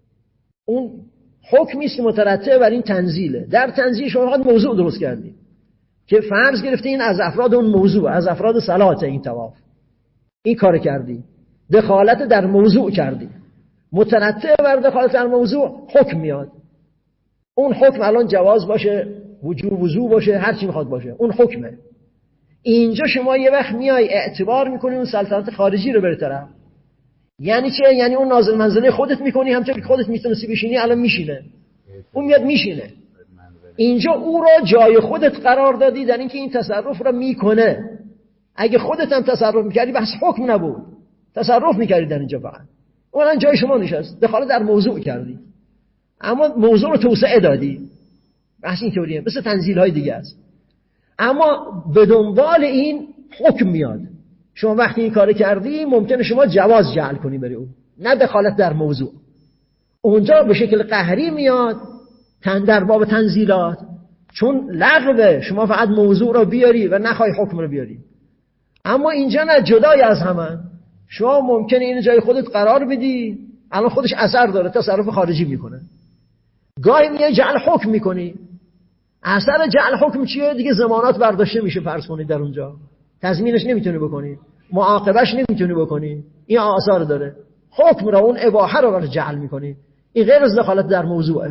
اون حکمی است که مترتب بر این تنزیله. در تنزیل شما فقط موضوع درست کردید که فرض گرفته این از افراد اون موضوع، از افراد صلات این طواف. این کار کردی. دخالت در موضوع کردی. مترتب بر دخالت در موضوع حکم میاد. اون حکم الان جواز باشه، وجوب وضو باشه، هر چی میخواد باشه، اون حکمه. اینجا شما یه وقت میای اعتبار میکنی اون سلطنت خارجی رو بر طرف. یعنی چه؟ یعنی اون نازل منزله خودت میکنی، همونطور که خودت میتونستی بشینی الان میشینه. اون میاد میشینه. اینجا او را جای خودت قرار دادی در اینکه این تصرف را میکنه. اگه خودت هم تصرف میکردی بحث حکم نبود، تصرف میکردی در اینجا فقط. اون جای شما نشست، دخالت در موضوع کردی، اما موضوع رو توسعه دادی. بحث اینطوریه، مثل تنزیل های دیگه است. اما به دنبال این حکم میاد. شما وقتی این کار کردی ممکنه شما جواز جعل کنی برای اون، نه دخالت در موضوع. اونجا به شکل قهری میاد تن در باب تنزیلات، چون لغوه شما فقط موضوع رو بیاری و نخوای حکم رو بیاری. اما اینجا نه، جدای از همه. شما ممکنه این جای خودت قرار بدی، الان خودش اثر داره، تصرف خارجی میکنه. گاهی میای جعل حکم میکنی. اثر جعل حکم چیه؟ دیگه ضمانات برداشته میشه فرض کنید در اونجا. تضمینش نمیتونی بکنی، معاقبش نمیتونی بکنی. این آثار داره. حکم را، اون اباحه رو برای جعل میکنی. این غیر از دخالت در موضوعه.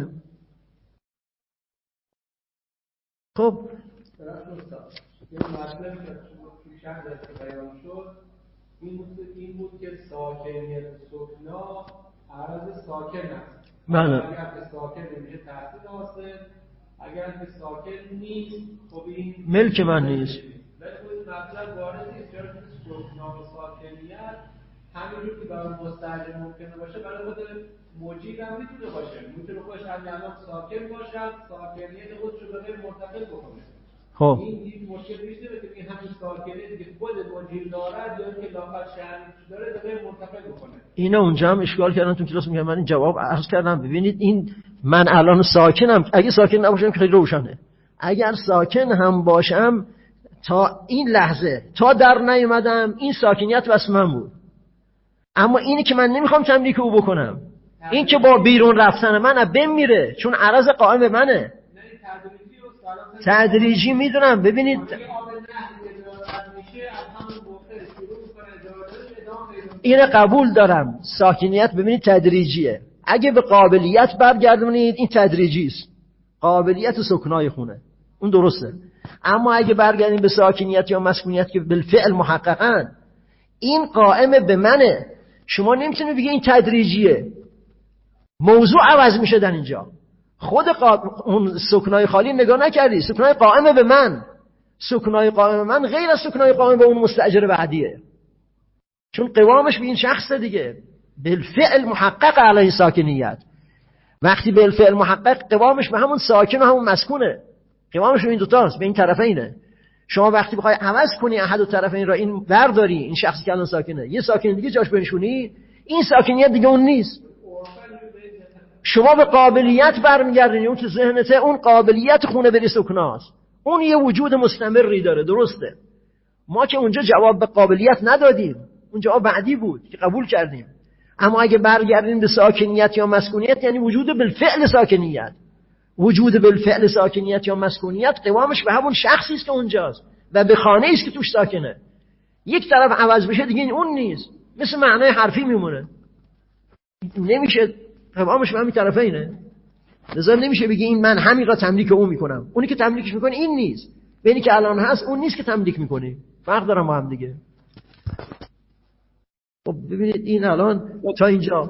خب یه مطلب که تو شهر بیان شد این بود این بود که ساکنیت سکنا عرض ساکن است. بله. اگر که ساکن نمیشه تحصیل حاصل، اگر که ساکن نیست خب این ملک من نیست. ولی این مطلب وارد نیست، چرا که سکنا و ساکنیت همینجور که برای مستاجر ممکنه باشه برای خود موجید هم میتونه باشه. میتونه باشه همین الان ساکن باشد، ساکنیت خودش رو به غیر منتقل بکنه. خب این این مشکل نیست که این همین ساکنه که خود موجود دارد یا که لاقل شهر داره به غیر منتقل بکنه. اینا اونجا هم اشکال کردن تو کلاس. میگم من این جواب عرض کردم. ببینید این من الان ساکنم، اگه ساکن نباشم که خیلی روشنه. اگر ساکن هم باشم تا این لحظه تا در نیومدم این ساکنیت واسه من بود. اما اینی که من نمیخوام تملیک او بکنم، این که با بیرون رفتن من بهم میره، چون عرض قائم منه. تدریجی میدونم. ببینید این قبول دارم، ساکنیت ببینید تدریجیه. اگه به قابلیت برگردونید این تدریجی است، قابلیت سکنای خونه اون درسته. اما اگه برگردیم به ساکنیت یا مسکونیت که بالفعل محققاً این قائم به منه، شما نمیتونید بگید این تدریجیه. موضوع عوض میشه در اینجا. خود قا... اون سکنای خالی نگاه نکردی، سکنای قائم به من. سکنای قائم به من غیر از سکنای قائم به اون مستاجر بعدیه، چون قوامش به این شخص دیگه. بالفعل محقق علیه ساکنیت. وقتی بالفعل محقق قوامش به همون ساکن و همون مسکونه، قوامش به این دوتاست، به این طرفینه. شما وقتی بخوای عوض کنی احد الطرفین را، این برداری این شخصی که الان ساکنه یه ساکن دیگه جاش بنشونی، این ساکنیت دیگه اون نیست. شما به قابلیت برمیگردونی، اون تو ذهنته اون قابلیت خونه بری سکناست، اون یه وجود مستمری داره. درسته ما که اونجا جواب به قابلیت ندادیم، اون جواب بعدی بود که قبول کردیم. اما اگه برگردیم به ساکنیت یا مسکونیت، یعنی وجود بالفعل ساکنیت، وجود بالفعل ساکنیت یا مسکونیت قوامش به همون شخصی است که اونجاست و به خانه‌ای است که توش ساکنه. یک طرف عوض بشه دیگه این اون نیست، مثل معنای حرفی میمونه، نمیشه قوامش به همین طرفینه. لذا نمیشه بگی این من همین را تملیک اون میکنم، اونی که تملیکش میکنه این نیست، ببینی که الان هست اون نیست که تملیک میکنی، فرق دارن با هم دیگه. خب ببینید این الان تا اینجا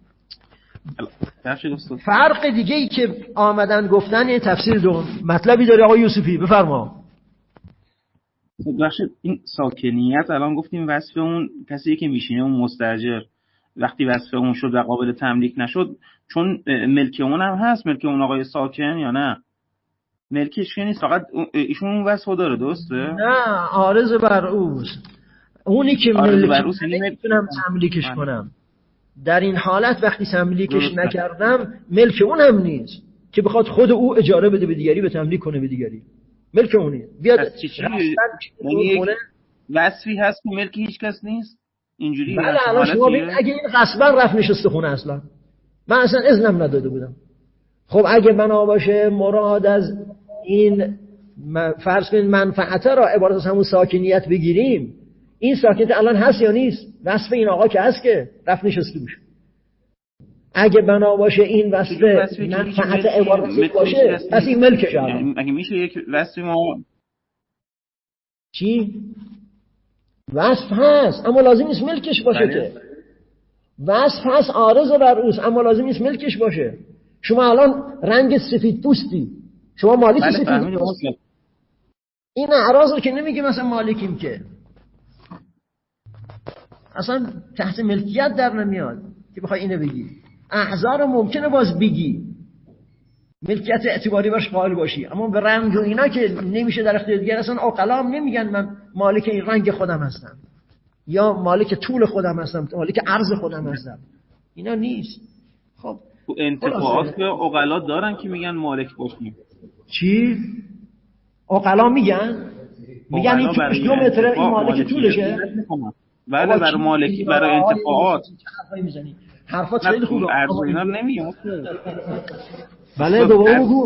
فرق دیگه ای که آمدن گفتن این تفسیر دوم مطلبی داره. آقای یوسفی بفرما. بخشید این ساکنیت الان گفتیم وصف اون کسی که میشینه اون مستاجر وقتی وصف اون شد و قابل تملیک نشد، چون ملک اون هم هست، ملک اون آقای ساکن یا نه ملکش نیست، فقط ایشون اون وصف داره. درسته؟ نه، عارض بر اوست، اونی که ملک نمیتونم تملیکش کنم. در این حالت وقتی تملیکش نکردم ملک اون هم نیست که بخواد خود او اجاره بده به دیگری، به تملیک کنه به دیگری. ملک اونه بیاد چی چی یعنی وصفی هست که ملک هیچ کس نیست اینجوری. بله الان شما ببین اگه این غصبا رفت نشسته خونه، اصلا من اصلا اذنم نداده بودم، خب اگه بنا باشه مراد از این فرض کنید منفعت را عبارت از همون ساکنیت بگیریم، این ساکنیت الان هست یا نیست؟ وصف این آقا که هست که رفت نشسته باشه. اگه بنا باشه این وصف منفعت عبارت باشه پس این ملکشه. الان اگه میشه یک وصف ما چی؟ وصف هست اما لازم نیست ملکش باشه که. وصف هست عارض بر اوست اما لازم نیست ملکش باشه. شما الان رنگ سفید پوستی، شما مالک سفید پوستی، این اعراض رو که نمیگه مثلا مالکیم که اصلا تحت ملکیت در نمیاد که بخوای اینو بگی. احزار رو ممکنه باز بگی ملکیت اعتباری برش قائل باشی، اما به رنگ و اینا که نمیشه در اختیار دیگر. اصلا عقلا نمیگن من مالک این رنگ خودم هستم یا مالک طول خودم هستم، مالک عرض خودم هستم، اینا نیست. خب تو انتفاعات که عقلا دارن که میگن مالک باشیم. چی؟ عقلا میگن میگن این طولش دو متره، این مالک طولشه. بله برای مالکی، برای انتفاعات حرفات خیلی خوبه، ارز و اینا نمیگم. بله دوباره بگو،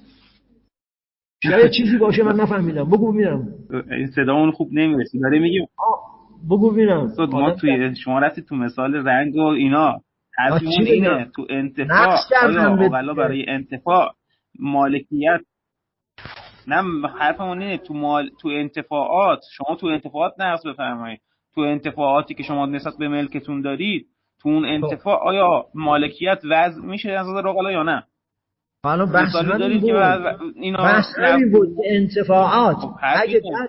شاید چیزی باشه من نفهمیدم، بگو ببینم. این صدامون خوب نمیرسید داره میگیم. بگو ببینم. ما توی شما رفتی تو مثال رنگ و اینا، حرفمون اینه تو انتفاع آیا عقلا برای انتفاع مالکیت، نه حرفمون اینه تو مال تو انتفاعات، شما تو انتفاعات نقص بفرمایید، تو انتفاعاتی که شما نسبت به ملکتون دارید تو اون انتفاع آیا مالکیت وضع میشه از نظر عقلا یا نه؟ حالا بحث دارید که اینا بحث همین بود انتفاعات. اگه بر...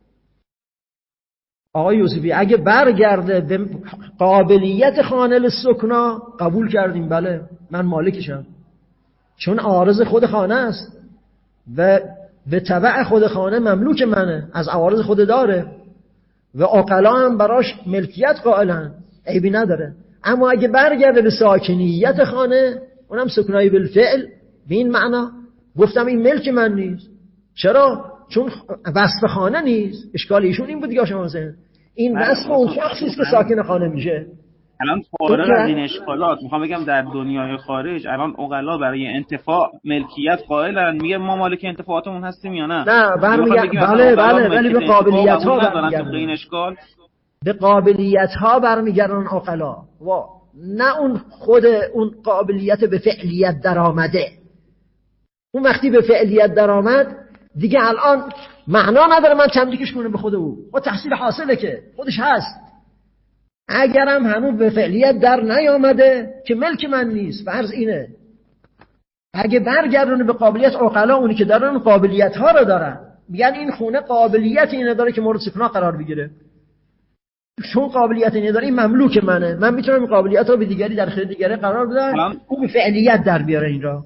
آقای یوسفی اگه برگرده به قابلیت خانه للسکنا قبول کردیم، بله من مالکشم، چون عارض خود خانه است و به تبع خود خانه مملوک منه، از عوارض خود داره و عقلا هم براش ملکیت قائلن، عیبی نداره. اما اگه برگرده به ساکنیت خانه، اونم سکنایی بالفعل، به این معنا گفتم این ملک من نیست. چرا؟ چون وصف خانه نیست. اشکال ایشون این بود دیگه شما مثلا این وصف اون شخصی است که ساکن خانه میشه. الان فارغ از این اشکالات میخوام بگم در دنیای خارج الان عقلا برای انتفاع ملکیت قائلن، میگه ما مالک انتفاعاتمون هستیم یا نه؟ نه برمیگردن، بله بله، ولی به قابلیت ها برمیگردن. این اشکال به قابلیت ها برمیگردن عقلا، وا نه اون خود اون قابلیت به فعلیت در آمده. اون وقتی به فعلیت در آمد دیگه الان معنا نداره من تملیکش کنم به خود او، و تحصیل حاصله که خودش هست. اگرم هنوز به فعلیت در نیامده که ملک من نیست. فرض اینه اگه برگردونه به قابلیت، عقلا اونی که دارن قابلیت ها رو دارن، میگن این خونه قابلیت اینه داره که مورد سکنا قرار بگیره، چون قابلیت اینه داره این مملوک منه، من میتونم این قابلیت رو به دیگری در اختیار دیگری قرار بدم، اون به فعلیت در بیاره این را.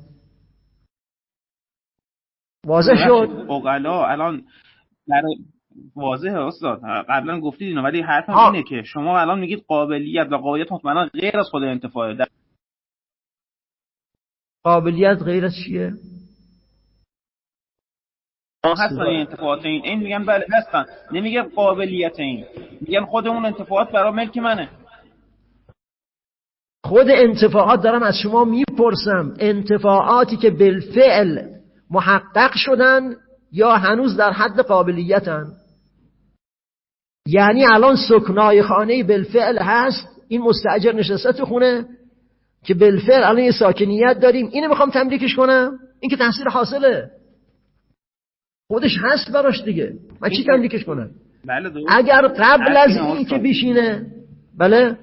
واضح شد؟ عقلا الان برای واضحه استاد، قبلا گفتید اینو، ولی حرفم اینه که شما الان میگید قابلیت و قابلیت مطمئنا غیر از خود انتفاعه. در... قابلیت غیر از چیه؟ هستن این انتفاعات این این میگن بله هستن، نمیگن قابلیت این، میگن خود اون انتفاعات برای ملک منه. خود انتفاعات دارم از شما میپرسم، انتفاعاتی که بالفعل محقق شدن یا هنوز در حد قابلیتن؟ یعنی الان سکنای خانه بالفعل هست، این مستاجر نشسته تو خونه که بالفعل الان یه ساکنیت داریم، اینو میخوام تملیکش کنم؟ این که تحصیل حاصله، خودش هست براش دیگه، من چی تملیکش کنم؟ بله اگر قبل از این که بشینه. بله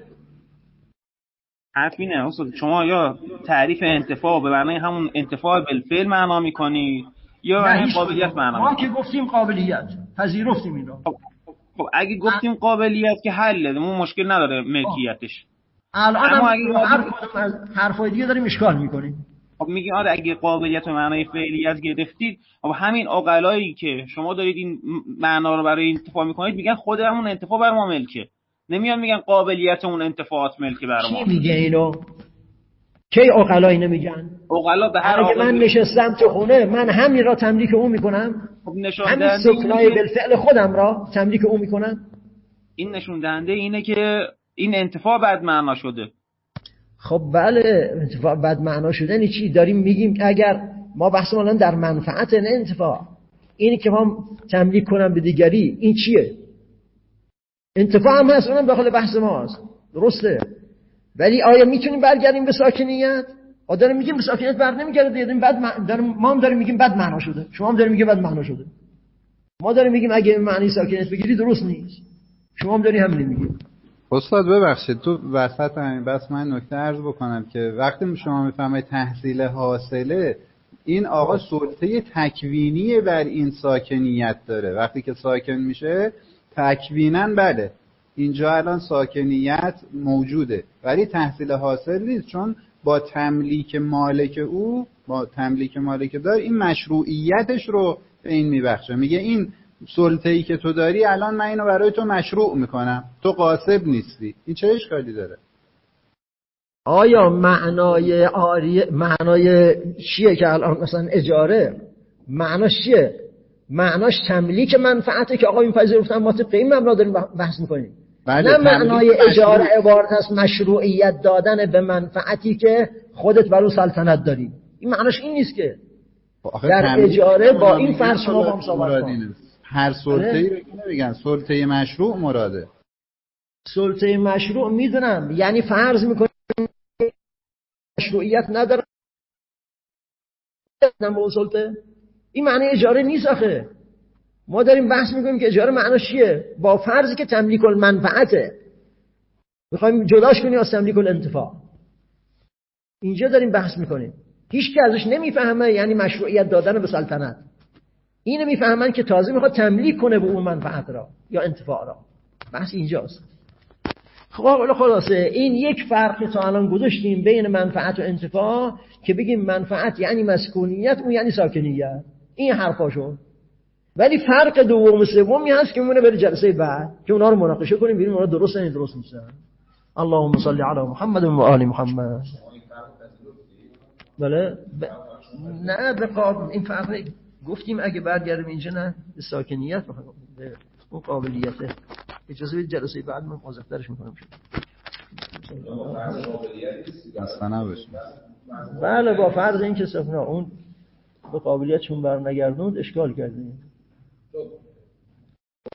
حرف اینه استاد، شما یا تعریف انتفاع به معنای همون انتفاع بالفعل معنا میکنی یا این قابلیت معنا ما که گفتیم قابلیت پذیرفتیم این رو. خب, خب اگه گفتیم قابلیت که حله، اون مشکل نداره ملکیتش. الان اما اگه هر کدوم از حرفای دیگه داریم اشکال میکنیم. خب میگیم آره اگه قابلیت به معنای فعلیت گرفتید، خب همین عقلایی که شما دارید این معنا رو برای انتفاع میکنید میگن خود همون انتفاع بر ما ملکه، نمیان میگن قابلیت اون انتفاعات ملکی بر ما. کی میگه اینو؟ کی عقلا اینو میگن؟ عقلا به هر اگه من نشستم تو خونه من همین را تملیک اون میکنم، خب نشون همین سکنای بالفعل خودم را تملیک اون میکنم. این نشون دهنده اینه که این انتفاع بد معنا شده. خب بله، انتفاع بد معنا شدنی چی داریم میگیم؟ اگر ما بحث الان در منفعت نه انتفاع، اینی که ما تملیک کنم به دیگری، این چیه؟ انتفاع هم هست، اونم داخل بحث ما هست، درسته، ولی آیا میتونیم برگردیم به ساکنیت؟ آ داریم میگیم به ساکنیت بر نمیگردیم، بعد ما هم داریم میگیم بد معنا شده، شما هم داریم میگیم بد معنا شده. ما داریم میگیم اگه معنی ساکنیت بگیری درست نیست، شما هم داری همین میگید. استاد ببخشید تو وسط همین بس من نکته عرض بکنم که وقتی شما میفهمید تحصیل حاصله، این آقا سلطه تکوینی بر این ساکنیت داره. وقتی که ساکن میشه تکویناً بله اینجا الان ساکنیت موجوده، ولی تحصیل حاصل نیست، چون با تملیک مالک او با تملیک مالک دار این مشروعیتش رو به این میبخشه. میگه این سلطه‌ای که تو داری الان من اینو برای تو مشروع میکنم، تو غاصب نیستی. این چه اشکالی داره؟ آیا معنای آری معنای چیه که الان مثلا اجاره معناش چیه؟ معناش تملیک منفعته که آقا این پذیرفتن، ما طبق این مبنا داریم بحث میکنیم. بله، نه معنای اجاره عبارت از مشروعیت دادن به منفعتی که خودت برای سلطنت داری. این معناش این نیست که در اجاره با این فرض شما با هم صحبت کنید. هر سلطه‌ای رو نمیگن سلطه مشروع مراده. سلطه مشروع میدونم، یعنی فرض میکنیم مشروعیت نداره نمو سلطه، این معنی اجاره نیست. آخه ما داریم بحث میکنیم که اجاره معناش چیه، با فرضی که تملیک المنفعته، میخوایم جداش کنیم از تملیک الانتفاع. اینجا داریم بحث میکنیم، هیچ کی ازش نمیفهمه یعنی مشروعیت دادن به سلطنت. اینو میفهمن که تازه میخواد تملیک کنه به اون منفعت را یا انتفاع را. بحث اینجاست. خب خلاصه این یک فرق تا الان گذاشتیم بین منفعت و انتفاع که بگیم منفعت یعنی مسکونیت، اون یعنی ساکنیت. این حرفاشون. ولی فرق دوم و سومی هست که میمونه برای جلسه بعد که اونا رو مناقشه کنیم ببینیم اونا درست نه درست نیستن. اللهم صل علی محمد و آل محمد. بله ب... نه به قابل این فرق گفتیم اگه برگردیم اینجا نه به ساکنیت به اون قابلیته. اجازه بدید جلسه بعد من واضح‌ترش می‌کنم. اصلا نباشه. بله با فرض اینکه سفنا اون به قابلیتشون برنگردوند اشکال کردیم.